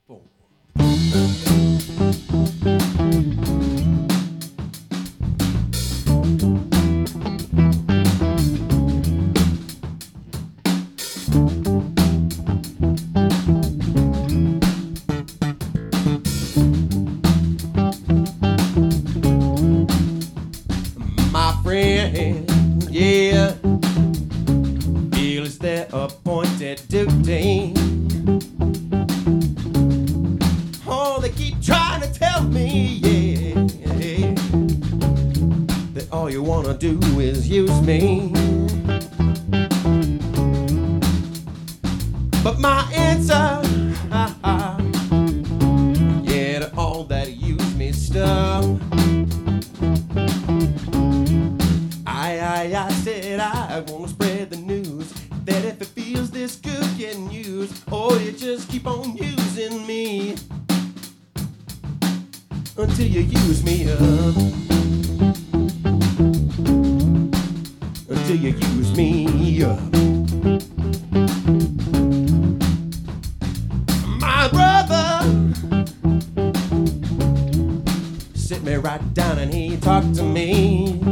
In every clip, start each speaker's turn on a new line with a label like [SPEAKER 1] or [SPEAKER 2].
[SPEAKER 1] 4. My friend, yeah, feel it's their appointed duty. Oh, they keep trying to tell me, yeah, that all you wanna do is use me. But my answer, yeah, to all that use me stuff, I said I wanna spread the news that if it feels this good getting used, oh, you just keep on using me until you use me up. Until you use me up. My brother sit me right down and he talked to me.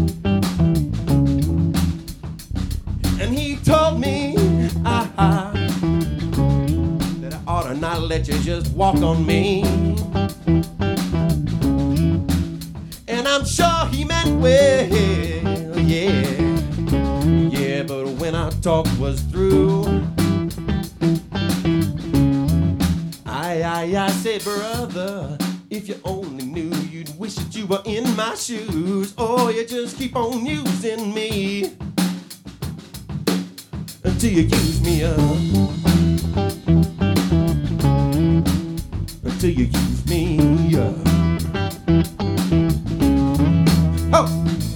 [SPEAKER 1] And he told me that I ought to not let you just walk on me. And I'm sure he meant well, yeah. Yeah, but when our talk was through, I said, brother, if you only knew, you'd wish that you were in my shoes. Oh, you just keep on using me until you use me up. Until you use me up. Oh!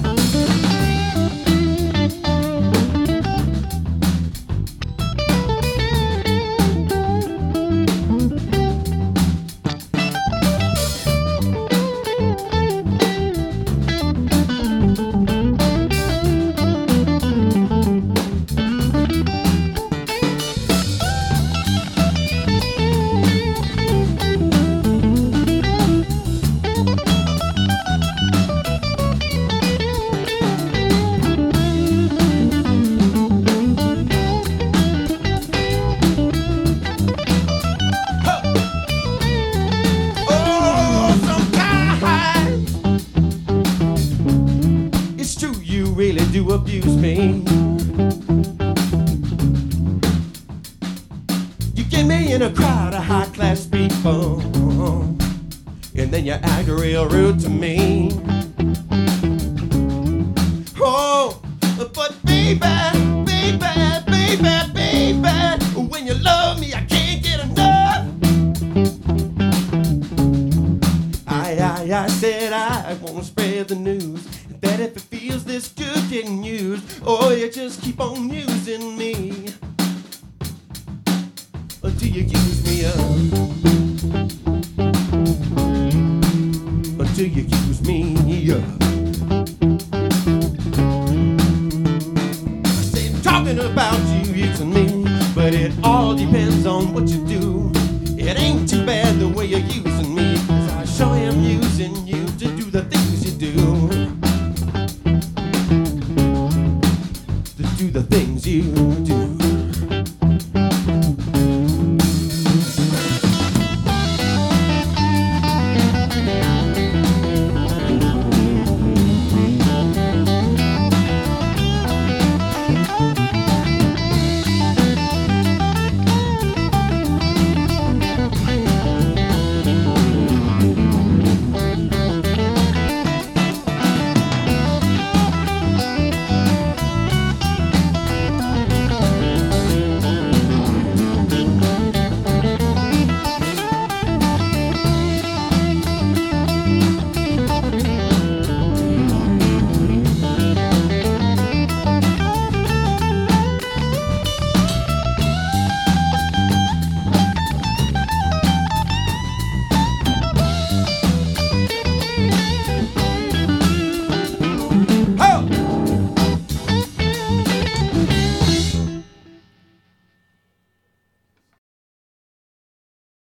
[SPEAKER 1] Really do abuse me. You get me in a crowd of high-class people, and then you act real rude to me. Oh, but baby, when you love me, I can't get enough. I said I wanna spread the news that if it feels this good getting used, oh, you just keep on using me until you use